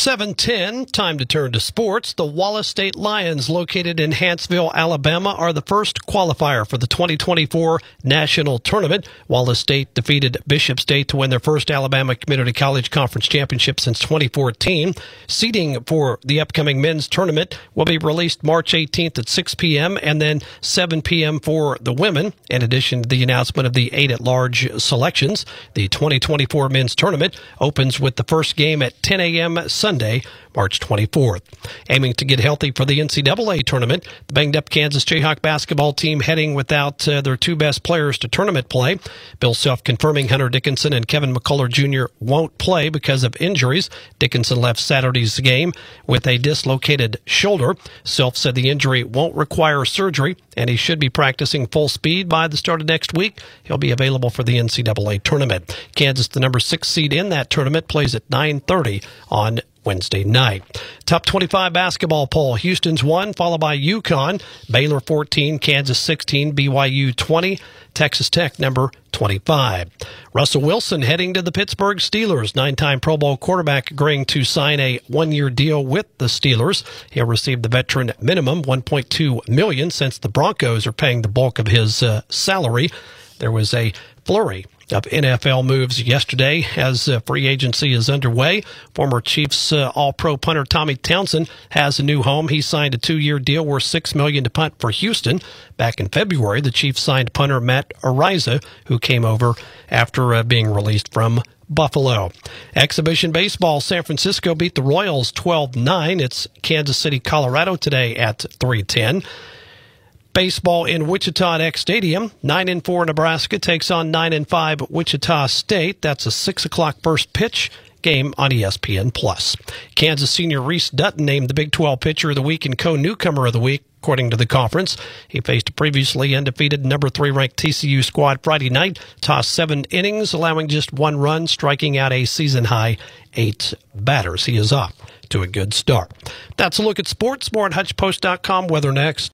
7:10, time to turn to sports. The Wallace State Lions, located in Huntsville, Alabama, are the first qualifier for the 2024 National Tournament. Wallace State defeated Bishop State to win their first Alabama Community College Conference Championship since 2014. Seeding for the upcoming men's tournament will be released March 18th at 6 p.m. and then 7 p.m. for the women. In addition to the announcement of the 8 at-large selections, the 2024 men's tournament opens with the first game at 10 a.m. Sunday, March 24th. Aiming to get healthy for the NCAA tournament, the banged-up Kansas Jayhawk basketball team heading without their two best players to tournament play. Bill Self confirming Hunter Dickinson and Kevin McCullough Jr. won't play because of injuries. Dickinson left Saturday's game with a dislocated shoulder. Self said the injury won't require surgery, and he should be practicing full speed by the start of next week. He'll be available for the NCAA tournament. Kansas, the number 6 seed in that tournament, plays at 9:30 on Wednesday night. Top 25 basketball poll. Houston's 1, followed by UConn, Baylor 14, Kansas 16, BYU 20, Texas Tech number 25. Russell Wilson heading to the Pittsburgh Steelers. 9-time Pro Bowl quarterback agreeing to sign a one-year deal with the Steelers. He'll receive the veteran minimum, $1.2 million, since the Broncos are paying the bulk of his salary. There was a flurry of NFL moves yesterday as free agency is underway. Former Chiefs All-Pro punter Tommy Townsend has a new home. He signed a 2-year deal worth $6 million to punt for Houston. Back in February, the Chiefs signed punter Matt Araiza, who came over after being released from Buffalo. Exhibition baseball, San Francisco beat the Royals 12-9. It's Kansas City, Colorado today at 3:10. Baseball in Wichita at X Stadium. 9-4 Nebraska takes on 9-5 Wichita State. That's a 6 o'clock first pitch game on ESPN+. Kansas senior Reese Dutton named the Big 12 Pitcher of the Week and co-newcomer of the week, according to the conference. He faced a previously undefeated number 3 ranked TCU squad Friday night, tossed 7 innings, allowing just 1 run, striking out a season-high 8 batters. He is off to a good start. That's a look at sports. More at HutchPost.com. Weather next.